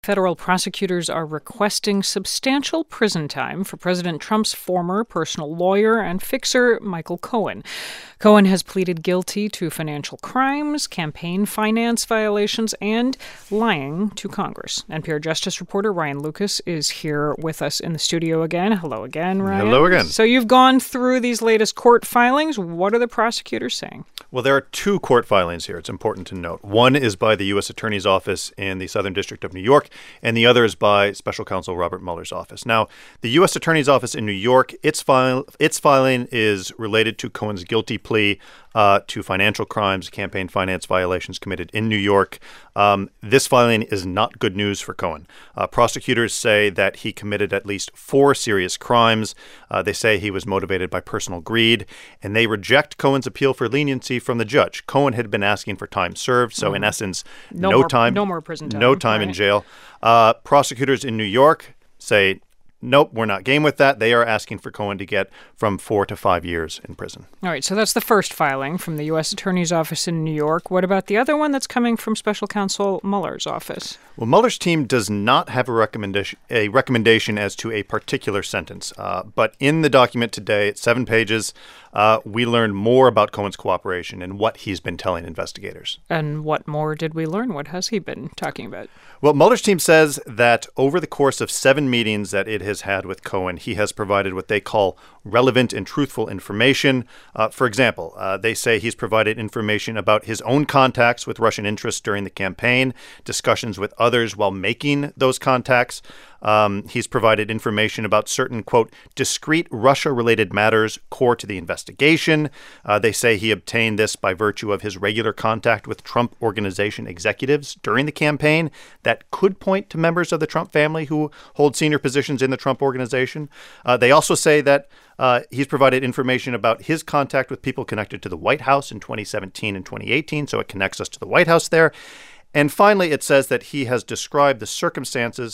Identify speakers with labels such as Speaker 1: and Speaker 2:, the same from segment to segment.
Speaker 1: Federal prosecutors are requesting substantial prison time for President Trump's former personal lawyer and fixer, Michael Cohen. Cohen has pleaded guilty to financial crimes, campaign finance violations, and lying to Congress. NPR Justice reporter Ryan Lucas is here with us in the studio again. Hello again, Ryan.
Speaker 2: Hello again.
Speaker 1: So you've gone through these latest court filings. What are the prosecutors saying?
Speaker 2: Well, there are two court filings here. It's important to note. One is by the U.S. Attorney's Office in the Southern District of New York, and the other is by Special Counsel Robert Mueller's office. Now, the U.S. Attorney's Office in New York, its filing is related to Cohen's guilty plea to financial crimes, campaign finance violations committed in New York. This filing is not good news for Cohen. Prosecutors say that he committed at least 4 serious crimes. They say he was motivated by personal greed, and they reject Cohen's appeal for leniency from the judge. Cohen had been asking for time served, so in essence, no
Speaker 1: more prison time.
Speaker 2: No time in jail. Prosecutors in New York say, nope, we're not game with that. They are asking for Cohen to get from 4 to 5 years in prison.
Speaker 1: All right, so that's the first filing from the U.S. Attorney's Office in New York. What about the other one that's coming from Special Counsel Mueller's office?
Speaker 2: Well, Mueller's team does not have a recommendation as to a particular sentence. But in the document today, it's 7 pages, we learned more about Cohen's cooperation and what he's been telling investigators.
Speaker 1: And what more did we learn? What has he been talking about?
Speaker 2: Well, Mueller's team says that over the course of 7 meetings that it has had with Cohen, he has provided what they call relevant and truthful information. For example, they say he's provided information about his own contacts with Russian interests during the campaign, discussions with others while making those contacts. He's provided information about certain, quote, discrete Russia-related matters core to the investigation. They say he obtained this by virtue of his regular contact with Trump Organization executives during the campaign that could point to members of the Trump family who hold senior positions in the Trump Organization. They also say that he's provided information about his contact with people connected to the White House in 2017 and 2018, so it connects us to the White House there. And finally, it says that he has described the circumstances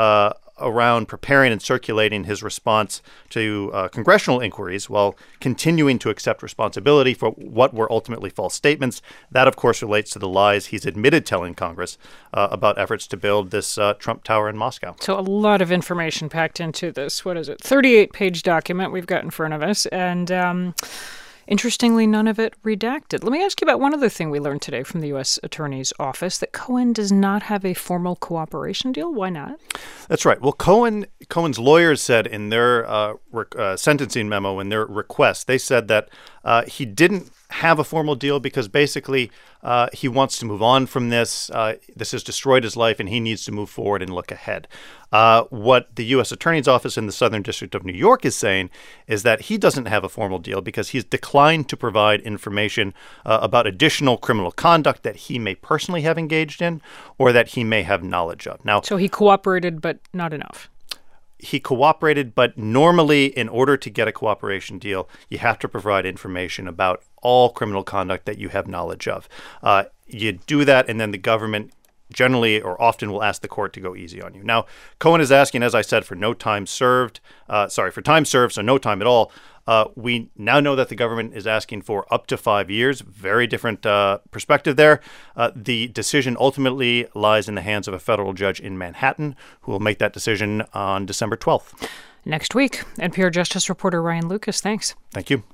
Speaker 2: around preparing and circulating his response to congressional inquiries while continuing to accept responsibility for what were ultimately false statements. That, of course, relates to the lies he's admitted telling Congress about efforts to build this Trump Tower in Moscow.
Speaker 1: So a lot of information packed into this, 38-page document we've got in front of us. And interestingly, none of it redacted. Let me ask you about one other thing we learned today from the U.S. Attorney's Office, that Cohen does not have a formal cooperation deal. Why not?
Speaker 2: That's right. Well, Cohen's lawyers said in their sentencing memo, in their request, they said that he didn't have a formal deal because basically he wants to move on from this. This has destroyed his life, and he needs to move forward and look ahead. What the U.S. Attorney's Office in the Southern District of New York is saying is that he doesn't have a formal deal because he's declined to provide information about additional criminal conduct that he may personally have engaged in or that he may have knowledge of. Now,
Speaker 1: so he cooperated, but not enough.
Speaker 2: He cooperated, but normally in order to get a cooperation deal, you have to provide information about all criminal conduct that you have knowledge of. You do that, and then the government generally or often will ask the court to go easy on you. Now, Cohen is asking, as I said, for time served, so no time at all. We now know that the government is asking for up to 5 years. Very different perspective there. The decision ultimately lies in the hands of a federal judge in Manhattan who will make that decision on December 12th.
Speaker 1: Next week. NPR Justice reporter Ryan Lucas, thanks.
Speaker 2: Thank you.